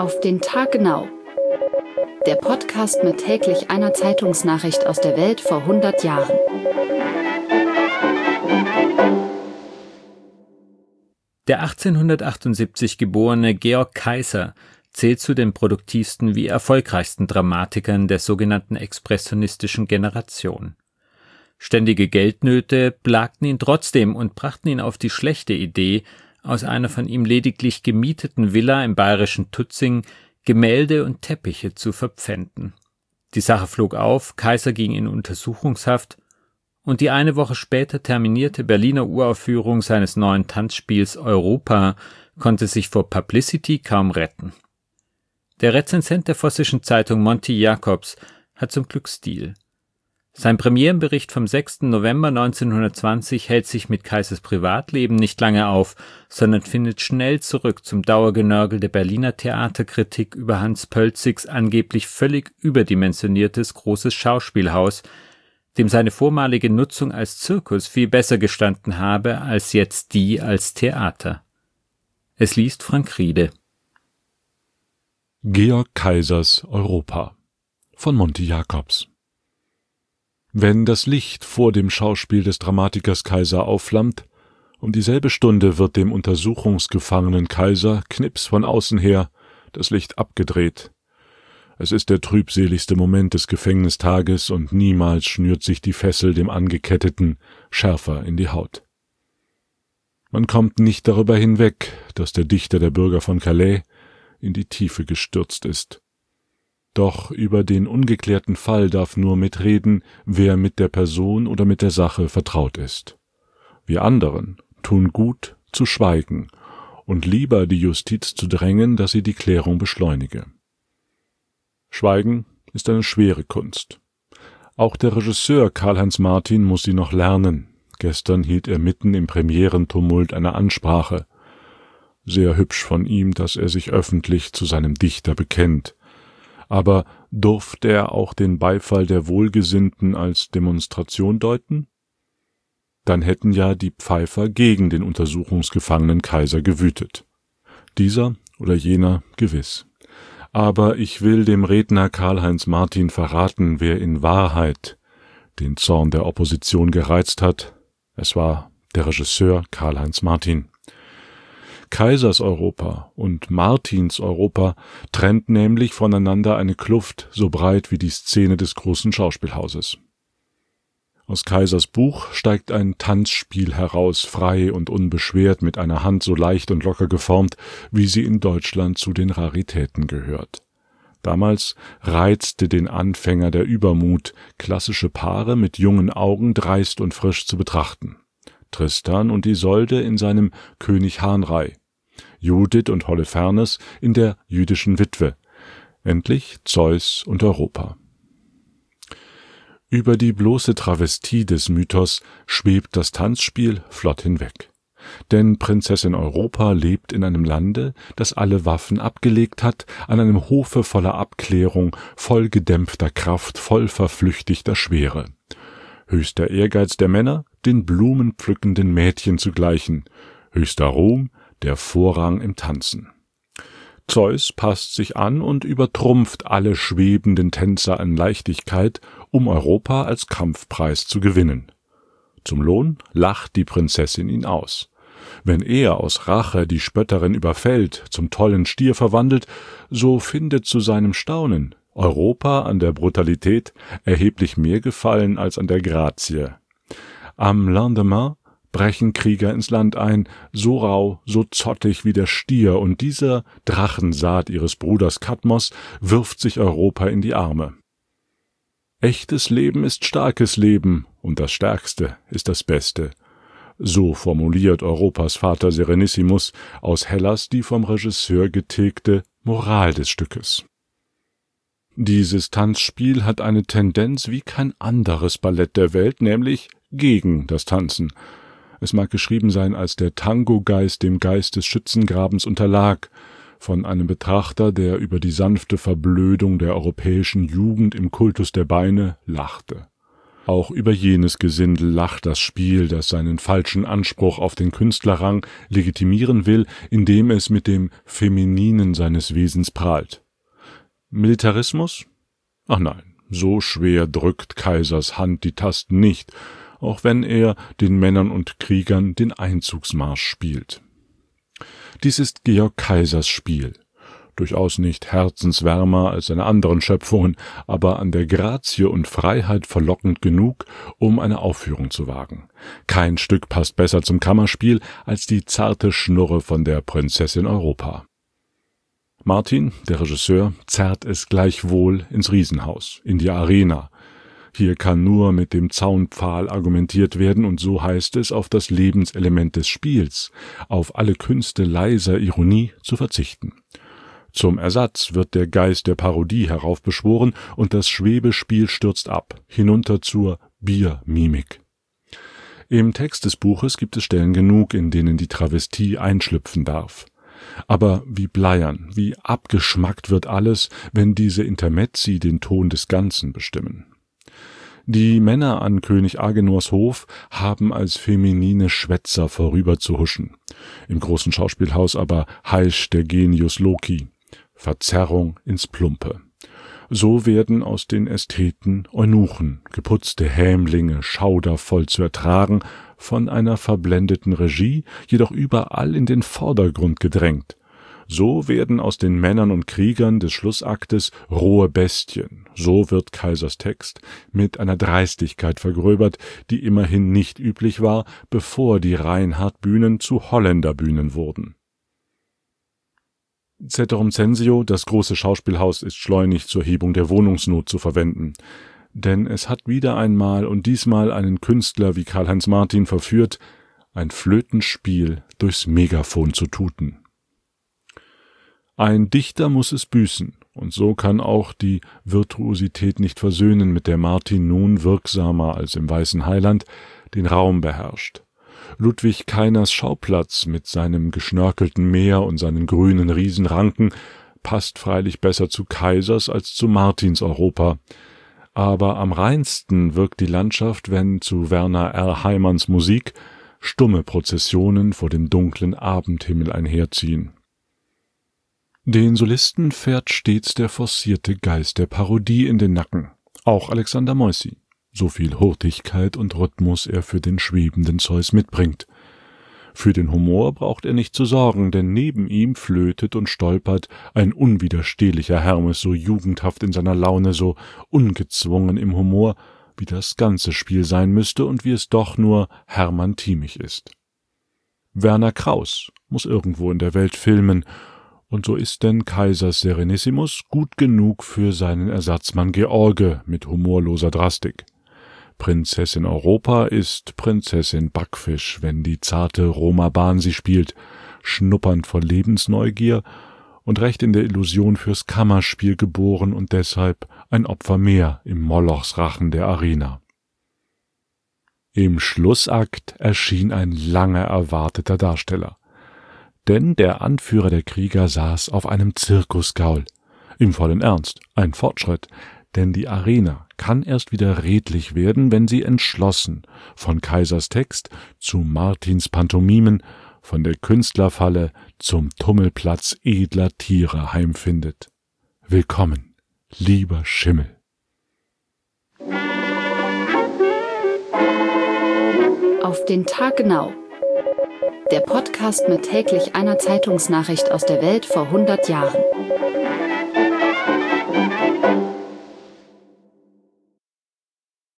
Auf den Tag genau. Der Podcast mit täglich einer Zeitungsnachricht aus der Welt vor 100 Jahren. Der 1878 geborene Georg Kaiser zählt zu den produktivsten wie erfolgreichsten Dramatikern der sogenannten expressionistischen Generation. Ständige Geldnöte plagten ihn trotzdem und brachten ihn auf die schlechte Idee, aus einer von ihm lediglich gemieteten Villa im bayerischen Tutzing Gemälde und Teppiche zu verpfänden. Die Sache flog auf, Kaiser ging in Untersuchungshaft und die eine Woche später terminierte Berliner Uraufführung seines neuen Tanzspiels Europa konnte sich vor Publicity kaum retten. Der Rezensent der vossischen Zeitung Monty Jacobs hat zum Glück Stil. Sein Premierenbericht vom 6. November 1920 hält sich mit Kaisers Privatleben nicht lange auf, sondern findet schnell zurück zum Dauergenörgel der Berliner Theaterkritik über Hans Pölzigs angeblich völlig überdimensioniertes großes Schauspielhaus, dem seine vormalige Nutzung als Zirkus viel besser gestanden habe als jetzt die als Theater. Es liest Frank Riede. Georg Kaisers Europa von Monty Jacobs. Wenn das Licht vor dem Schauspiel des Dramatikers Kaiser aufflammt, um dieselbe Stunde wird dem untersuchungsgefangenen Kaiser knips von außen her das Licht abgedreht. Es ist der trübseligste Moment des Gefängnistages und niemals schnürt sich die Fessel dem Angeketteten schärfer in die Haut. Man kommt nicht darüber hinweg, dass der Dichter der Bürger von Calais in die Tiefe gestürzt ist. Doch über den ungeklärten Fall darf nur mitreden, wer mit der Person oder mit der Sache vertraut ist. Wir anderen tun gut zu schweigen und lieber die Justiz zu drängen, dass sie die Klärung beschleunige. Schweigen ist eine schwere Kunst. Auch der Regisseur Karl-Heinz Martin muss sie noch lernen. Gestern hielt er mitten im Premierentumult eine Ansprache. Sehr hübsch von ihm, dass er sich öffentlich zu seinem Dichter bekennt. Aber durfte er auch den Beifall der Wohlgesinnten als Demonstration deuten? Dann hätten ja die Pfeifer gegen den untersuchungsgefangenen Kaiser gewütet. Dieser oder jener gewiss. Aber ich will dem Redner Karl-Heinz Martin verraten, wer in Wahrheit den Zorn der Opposition gereizt hat. Es war der Regisseur Karl-Heinz Martin. Kaisers Europa und Martins Europa trennt nämlich voneinander eine Kluft so breit wie die Szene des großen Schauspielhauses. Aus Kaisers Buch steigt ein Tanzspiel heraus, frei und unbeschwert, mit einer Hand so leicht und locker geformt, wie sie in Deutschland zu den Raritäten gehört. Damals reizte den Anfänger der Übermut, klassische Paare mit jungen Augen dreist und frisch zu betrachten. Tristan und Isolde in seinem König Hahnrei, Judith und Holofernes in der jüdischen Witwe, endlich Zeus und Europa. Über die bloße Travestie des Mythos schwebt das Tanzspiel flott hinweg. Denn Prinzessin Europa lebt in einem Lande, das alle Waffen abgelegt hat, an einem Hofe voller Abklärung, voll gedämpfter Kraft, voll verflüchtigter Schwere. Höchster Ehrgeiz der Männer, den blumenpflückenden Mädchen zu gleichen, höchster Ruhm, der Vorrang im Tanzen. Zeus passt sich an und übertrumpft alle schwebenden Tänzer an Leichtigkeit, um Europa als Kampfpreis zu gewinnen. Zum Lohn lacht die Prinzessin ihn aus. Wenn er aus Rache die Spötterin überfällt, zum tollen Stier verwandelt, so findet zu seinem Staunen Europa an der Brutalität erheblich mehr Gefallen als an der Grazie. Am Lendemain brechen Krieger ins Land ein, so rau, so zottig wie der Stier, und dieser Drachensaat ihres Bruders Kadmos wirft sich Europa in die Arme. Echtes Leben ist starkes Leben, und das Stärkste ist das Beste. So formuliert Europas Vater Serenissimus aus Hellas die vom Regisseur getilgte Moral des Stückes. Dieses Tanzspiel hat eine Tendenz wie kein anderes Ballett der Welt, nämlich gegen das Tanzen. Es mag geschrieben sein, als der Tango-Geist dem Geist des Schützengrabens unterlag, von einem Betrachter, der über die sanfte Verblödung der europäischen Jugend im Kultus der Beine lachte. Auch über jenes Gesindel lacht das Spiel, das seinen falschen Anspruch auf den Künstlerrang legitimieren will, indem es mit dem Femininen seines Wesens prahlt. Militarismus? Ach nein, so schwer drückt Kaisers Hand die Tasten nicht, auch wenn er den Männern und Kriegern den Einzugsmarsch spielt. Dies ist Georg Kaisers Spiel. Durchaus nicht herzenswärmer als seine anderen Schöpfungen, aber an der Grazie und Freiheit verlockend genug, um eine Aufführung zu wagen. Kein Stück passt besser zum Kammerspiel als die zarte Schnurre von der Prinzessin Europa. Martin, der Regisseur, zerrt es gleichwohl ins Riesenhaus, in die Arena. Hier kann nur mit dem Zaunpfahl argumentiert werden, und so heißt es, auf das Lebenselement des Spiels, auf alle Künste leiser Ironie zu verzichten. Zum Ersatz wird der Geist der Parodie heraufbeschworen und das Schwebespiel stürzt ab, hinunter zur Biermimik. Im Text des Buches gibt es Stellen genug, in denen die Travestie einschlüpfen darf. Aber wie bleiern, wie abgeschmackt wird alles, wenn diese Intermezzi den Ton des Ganzen bestimmen. Die Männer an König Agenors Hof haben als feminine Schwätzer vorüberzuhuschen. Im großen Schauspielhaus aber heischt der Genius Loci. Verzerrung ins Plumpe. So werden aus den Ästheten Eunuchen, geputzte Hämlinge, schaudervoll zu ertragen, von einer verblendeten Regie, jedoch überall in den Vordergrund gedrängt. So werden aus den Männern und Kriegern des Schlussaktes rohe Bestien. So wird Kaisers Text mit einer Dreistigkeit vergröbert, die immerhin nicht üblich war, bevor die Reinhardt-Bühnen zu Holländerbühnen wurden. Ceterum censeo, das große Schauspielhaus ist schleunig zur Hebung der Wohnungsnot zu verwenden. Denn es hat wieder einmal und diesmal einen Künstler wie Karl-Heinz Martin verführt, ein Flötenspiel durchs Megafon zu tuten. Ein Dichter muss es büßen, und so kann auch die Virtuosität nicht versöhnen, mit der Martin nun wirksamer als im Weißen Heiland den Raum beherrscht. Ludwig Kainers Schauplatz mit seinem geschnörkelten Meer und seinen grünen Riesenranken passt freilich besser zu Kaisers als zu Martins Europa. Aber am reinsten wirkt die Landschaft, wenn zu Werner R. Heimanns Musik stumme Prozessionen vor dem dunklen Abendhimmel einherziehen. Den Solisten fährt stets der forcierte Geist der Parodie in den Nacken, auch Alexander Moissy. So viel Hurtigkeit und Rhythmus er für den schwebenden Zeus mitbringt. Für den Humor braucht er nicht zu sorgen, denn neben ihm flötet und stolpert ein unwiderstehlicher Hermes, so jugendhaft in seiner Laune, so ungezwungen im Humor, wie das ganze Spiel sein müsste und wie es doch nur Hermann Thiemig ist. Werner Kraus muss irgendwo in der Welt filmen, und so ist denn Kaisers Serenissimus gut genug für seinen Ersatzmann George mit humorloser Drastik. Prinzessin Europa ist Prinzessin Backfisch, wenn die zarte Roma Bahn sie spielt, schnuppernd vor Lebensneugier und recht in der Illusion fürs Kammerspiel geboren und deshalb ein Opfer mehr im Molochsrachen der Arena. Im Schlussakt erschien ein lange erwarteter Darsteller. Denn der Anführer der Krieger saß auf einem Zirkusgaul. Im vollen Ernst, ein Fortschritt, denn die Arena kann erst wieder redlich werden, wenn sie entschlossen von Kaisers Text zu Martins Pantomimen, von der Künstlerfalle zum Tummelplatz edler Tiere heimfindet. Willkommen, lieber Schimmel. Auf den Tag genau. Der Podcast mit täglich einer Zeitungsnachricht aus der Welt vor 100 Jahren.